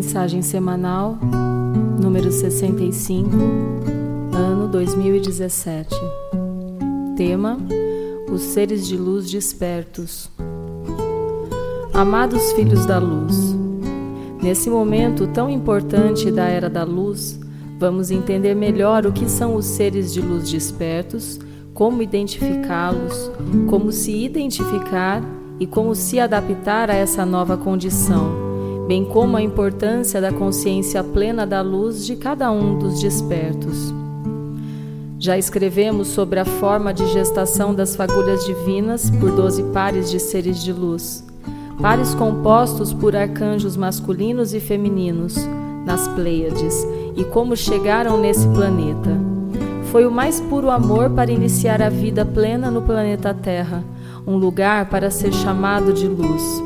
Mensagem semanal, número 65, ano 2017. Tema: os seres de luz despertos. Amados filhos da luz, nesse momento tão importante da Era da Luz, vamos entender melhor o que são os seres de luz despertos, como identificá-los, como se identificar e como se adaptar a essa nova condição, bem como a importância da consciência plena da luz de cada um dos despertos. Já escrevemos sobre a forma de gestação das fagulhas divinas por 12 pares de seres de luz, pares compostos por arcanjos masculinos e femininos, nas Pleiades, e como chegaram nesse planeta. Foi o mais puro amor para iniciar a vida plena no planeta Terra, um lugar para ser chamado de luz.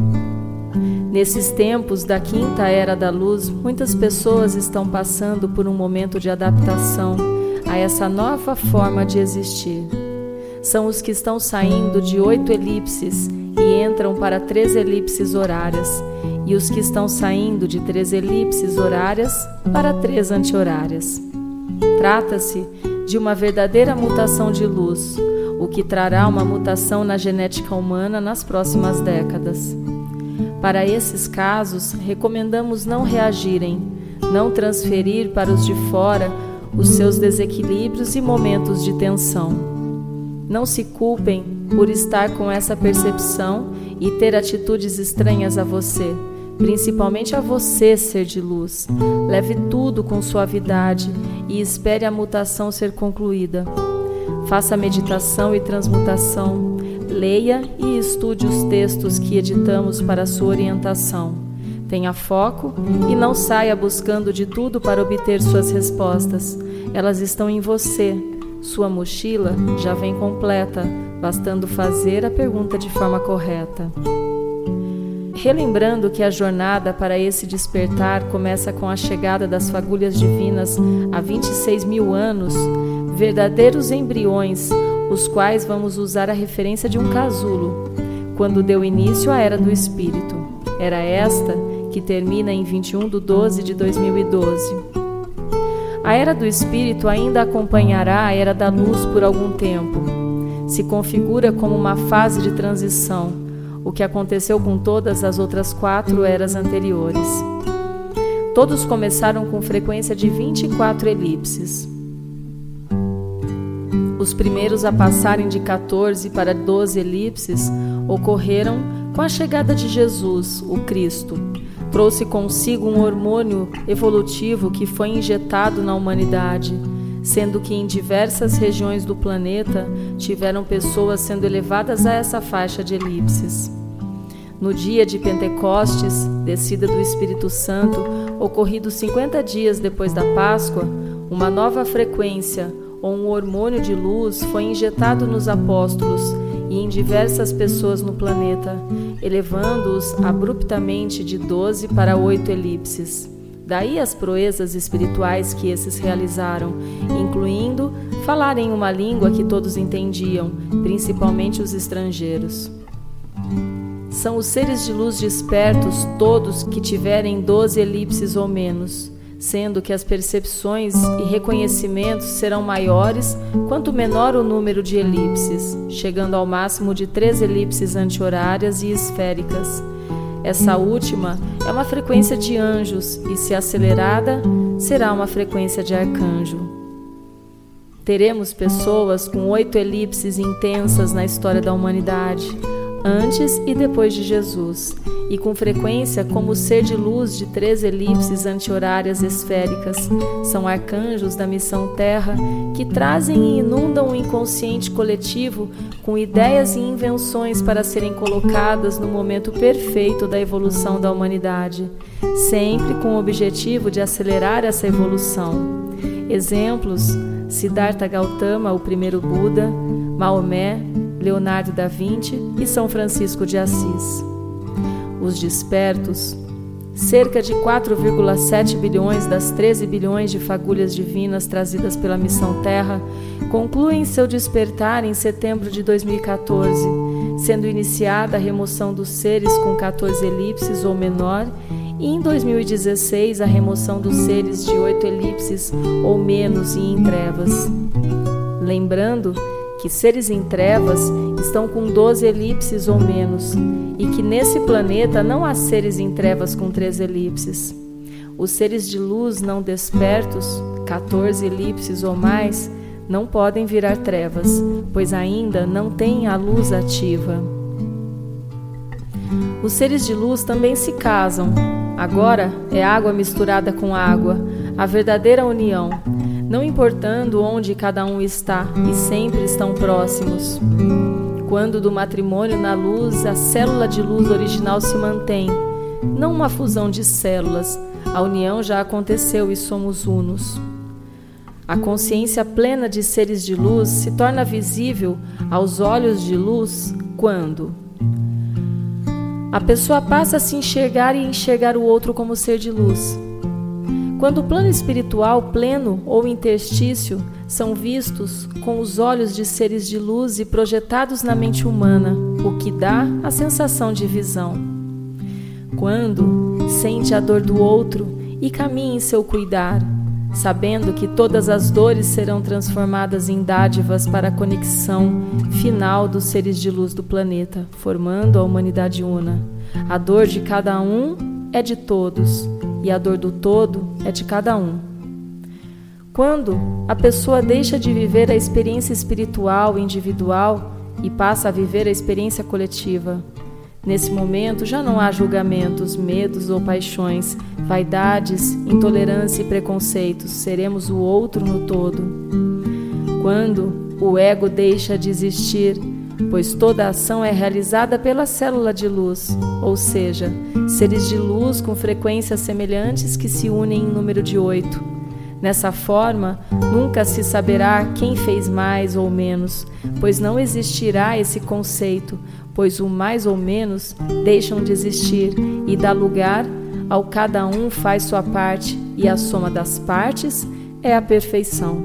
Nesses tempos da quinta Era da Luz, muitas pessoas estão passando por um momento de adaptação a essa nova forma de existir. São os que estão saindo de 8 elipses e entram para 3 elipses horárias, e os que estão saindo de 3 elipses horárias para 3 anti-horárias. Trata-se de uma verdadeira mutação de luz, o que trará uma mutação na genética humana nas próximas décadas. Para esses casos, recomendamos não reagirem, não transferir para os de fora os seus desequilíbrios e momentos de tensão. Não se culpem por estar com essa percepção e ter atitudes estranhas a você, principalmente a você, ser de luz. Leve tudo com suavidade e espere a mutação ser concluída. Faça meditação e transmutação. Leia e estude os textos que editamos para sua orientação. Tenha foco e não saia buscando de tudo para obter suas respostas. Elas estão em você. Sua mochila já vem completa, bastando fazer a pergunta de forma correta. Relembrando que a jornada para esse despertar começa com a chegada das fagulhas divinas há 26 mil anos, verdadeiros embriões, os quais vamos usar a referência de um casulo, quando deu início à Era do Espírito. Era esta que termina em 21/12 de 2012. A Era do Espírito ainda acompanhará a Era da Luz por algum tempo. Se configura como uma fase de transição, o que aconteceu com todas as outras 4 eras anteriores. Todos começaram com frequência de 24 elipses. Os primeiros a passarem de 14 para 12 elipses ocorreram com a chegada de Jesus, o Cristo. Trouxe consigo um hormônio evolutivo que foi injetado na humanidade, sendo que em diversas regiões do planeta tiveram pessoas sendo elevadas a essa faixa de elipses. No dia de Pentecostes, descida do Espírito Santo, ocorrido 50 dias depois da Páscoa, uma nova frequência ou um hormônio de luz foi injetado nos apóstolos e em diversas pessoas no planeta, elevando-os abruptamente de 12 para 8 elipses. Daí as proezas espirituais que esses realizaram, incluindo falar em uma língua que todos entendiam, principalmente os estrangeiros. São os seres de luz despertos todos que tiverem 12 elipses ou menos, sendo que as percepções e reconhecimentos serão maiores quanto menor o número de elipses, chegando ao máximo de 3 elipses anti-horárias e esféricas. Essa última é uma frequência de anjos e, se acelerada, será uma frequência de arcanjo. Teremos pessoas com 8 elipses intensas na história da humanidade, antes e depois de Jesus, e com frequência como ser de luz de 3 elipses anti-horárias esféricas. São arcanjos da missão Terra que trazem e inundam o inconsciente coletivo com ideias e invenções para serem colocadas no momento perfeito da evolução da humanidade, sempre com o objetivo de acelerar essa evolução. Exemplos: Siddhartha Gautama, o primeiro Buda, Maomé, Leonardo da Vinci e São Francisco de Assis. Os despertos, cerca de 4,7 bilhões das 13 bilhões de fagulhas divinas trazidas pela Missão Terra, concluem seu despertar em setembro de 2014, sendo iniciada a remoção dos seres com 14 elipses ou menor e em 2016 a remoção dos seres de 8 elipses ou menos e em trevas. Lembrando que seres em trevas estão com 12 elipses ou menos e que nesse planeta não há seres em trevas com 3 elipses. Os seres de luz não despertos, 14 elipses ou mais, não podem virar trevas, pois ainda não têm a luz ativa. Os seres de luz também se casam. Agora é água misturada com água, a verdadeira união, não importando onde cada um está, e sempre estão próximos. Quando do matrimônio na luz, a célula de luz original se mantém, não uma fusão de células, a união já aconteceu e somos unos. A consciência plena de seres de luz se torna visível aos olhos de luz quando a pessoa passa a se enxergar e enxergar o outro como ser de luz. Quando o plano espiritual pleno ou interstício são vistos com os olhos de seres de luz e projetados na mente humana, o que dá a sensação de visão. Quando sente a dor do outro e caminha em seu cuidar, sabendo que todas as dores serão transformadas em dádivas para a conexão final dos seres de luz do planeta, formando a humanidade una. A dor de cada um é de todos, e a dor do todo é de cada um. Quando a pessoa deixa de viver a experiência espiritual individual e passa a viver a experiência coletiva, nesse momento já não há julgamentos, medos ou paixões, vaidades, intolerância e preconceitos. Seremos o outro no todo. Quando o ego deixa de existir, pois toda ação é realizada pela célula de luz, ou seja, seres de luz com frequências semelhantes que se unem em número de 8. Dessa forma, nunca se saberá quem fez mais ou menos, pois não existirá esse conceito, pois o mais ou menos deixam de existir e dá lugar ao cada um faz sua parte e a soma das partes é a perfeição.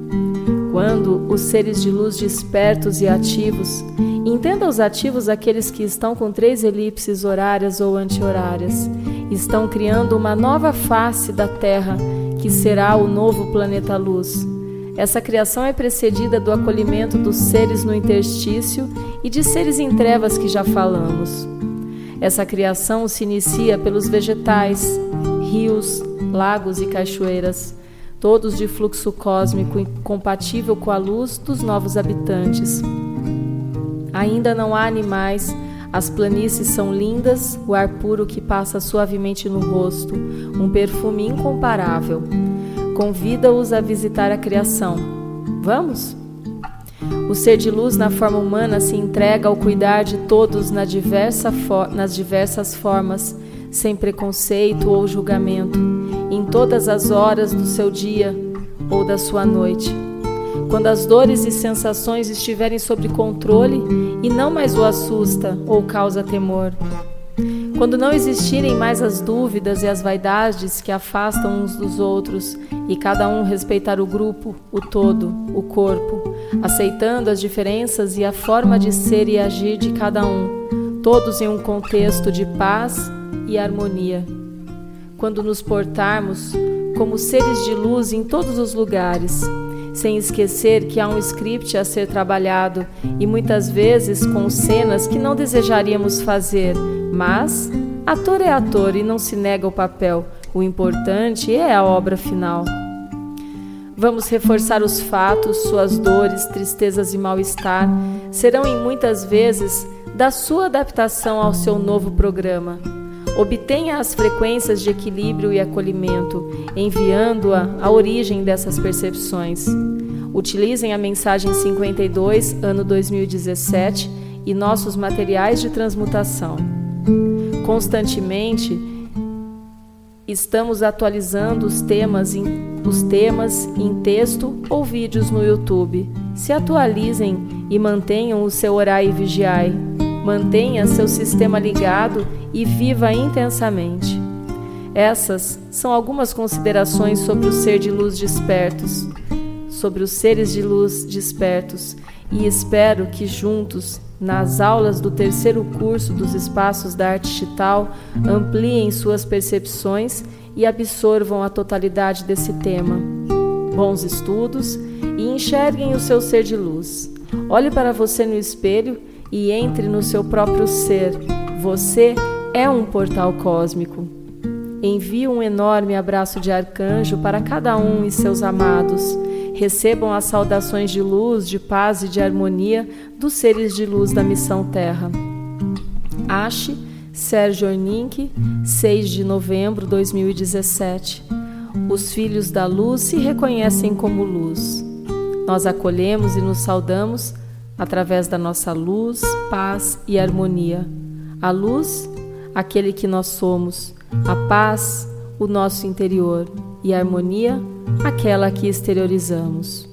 Quando os seres de luz despertos e ativos, entenda os ativos aqueles que estão com 3 elipses horárias ou anti-horárias, estão criando uma nova face da Terra, que será o novo planeta luz. Essa criação é precedida do acolhimento dos seres no interstício e de seres em trevas que já falamos. Essa criação se inicia pelos vegetais, rios, lagos e cachoeiras, todos de fluxo cósmico compatível com a luz dos novos habitantes. Ainda não há animais, as planícies são lindas, o ar puro que passa suavemente no rosto, um perfume incomparável. Convida-os a visitar a criação. Vamos? O ser de luz na forma humana se entrega ao cuidar de todos nas diversas formas, sem preconceito ou julgamento, em todas as horas do seu dia ou da sua noite. Quando as dores e sensações estiverem sob controle e não mais o assusta ou causa temor. Quando não existirem mais as dúvidas e as vaidades que afastam uns dos outros e cada um respeitar o grupo, o todo, o corpo, aceitando as diferenças e a forma de ser e agir de cada um, todos em um contexto de paz e harmonia. Quando nos portarmos como seres de luz em todos os lugares, sem esquecer que há um script a ser trabalhado e muitas vezes com cenas que não desejaríamos fazer, mas ator é ator e não se nega o papel, o importante é a obra final. Vamos reforçar os fatos, suas dores, tristezas e mal-estar serão em muitas vezes da sua adaptação ao seu novo programa. Obtenha as frequências de equilíbrio e acolhimento, enviando-a à origem dessas percepções. Utilizem a mensagem 52, ano 2017, e nossos materiais de transmutação. Constantemente, estamos atualizando os temas em texto ou vídeos no YouTube. Se atualizem e mantenham o seu orai e vigiai. Mantenha seu sistema ligado e viva intensamente. Essas são algumas considerações sobre o ser de luz despertos, sobre os seres de luz despertos, e espero que juntos nas aulas do terceiro curso dos Espaços da Arte Digital, ampliem suas percepções e absorvam a totalidade desse tema. Bons estudos e enxerguem o seu ser de luz. Olhe para você no espelho e entre no seu próprio ser. Você é um portal cósmico. Envio um enorme abraço de arcanjo para cada um e seus amados. Recebam as saudações de luz, de paz e de harmonia dos seres de luz da Missão Terra. Ache, Sérgio Orninck, 6 de novembro de 2017. Os filhos da luz se reconhecem como luz. Nós acolhemos e nos saudamos através da nossa luz, paz e harmonia. A luz, aquele que nós somos. A paz, o nosso interior. E a harmonia, aquela que exteriorizamos.